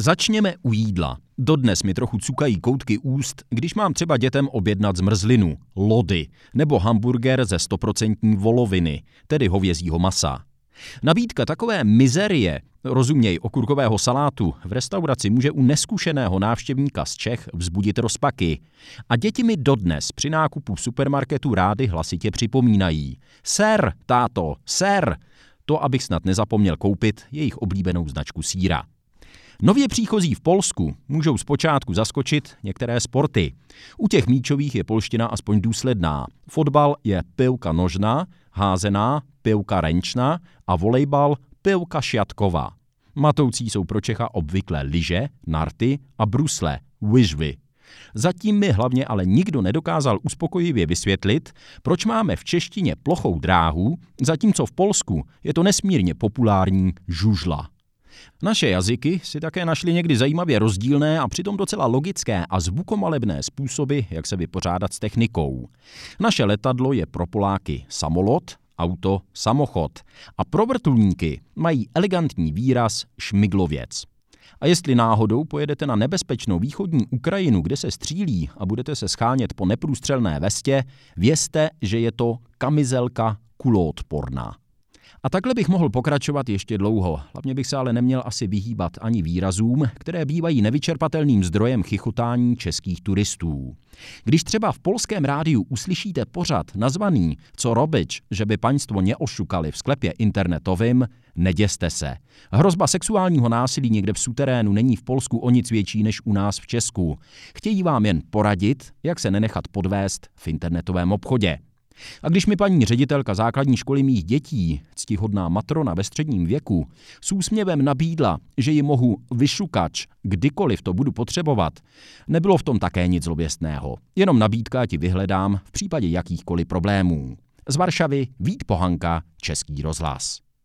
Začněme u jídla. Dodnes mi trochu cukají koutky úst, když mám třeba dětem objednat zmrzlinu, lody nebo hamburger ze 100% voloviny, tedy hovězího masa. Nabídka takové mizerie, rozuměj okurkového salátu, v restauraci může u neskušeného návštěvníka z Čech vzbudit rozpaky. A děti mi dodnes při nákupu v supermarketu rády hlasitě připomínají: Ser, táto, ser! To, abych snad nezapomněl koupit jejich oblíbenou značku sýra. Nově příchozí v Polsku můžou zpočátku zaskočit některé sporty. U těch míčových je polština aspoň důsledná. Fotbal je piłka nožná, házená, piłka ręczna a volejbal piłka siatkowa. Matoucí jsou pro Čecha obvykle lyže, narty a brusle, łyżwy. Zatím mi hlavně ale nikdo nedokázal uspokojivě vysvětlit, proč máme v češtině plochou dráhu, zatímco v Polsku je to nesmírně populární žužla. Naše jazyky si také našly někdy zajímavě rozdílné a přitom docela logické a zvukomalebné způsoby, jak se vypořádat s technikou. Naše letadlo je pro Poláky samolot, auto samochod a pro vrtulníky mají elegantní výraz šmiglověc. A jestli náhodou pojedete na nebezpečnou východní Ukrajinu, kde se střílí a budete se schánět po neprůstřelné vestě, vězte, že je to kamizelka kuloodporná. A takhle bych mohl pokračovat ještě dlouho, hlavně bych se ale neměl asi vyhýbat ani výrazům, které bývají nevyčerpatelným zdrojem chichotání českých turistů. Když třeba v polském rádiu uslyšíte pořad nazvaný Co robić, že by państwo nie oszukali v sklepě internetovým, neděste se. Hrozba sexuálního násilí někde v suterénu není v Polsku o nic větší než u nás v Česku. Chtějí vám jen poradit, jak se nenechat podvést v internetovém obchodě. A když mi paní ředitelka základní školy mých dětí, ctihodná matrona ve středním věku, s úsměvem nabídla, že ji mohu vyšukač, kdykoliv to budu potřebovat, nebylo v tom také nic zlověstného. Jenom nabídka ti vyhledám v případě jakýchkoliv problémů. Z Varšavy Vít Pohanka, Český rozhlas.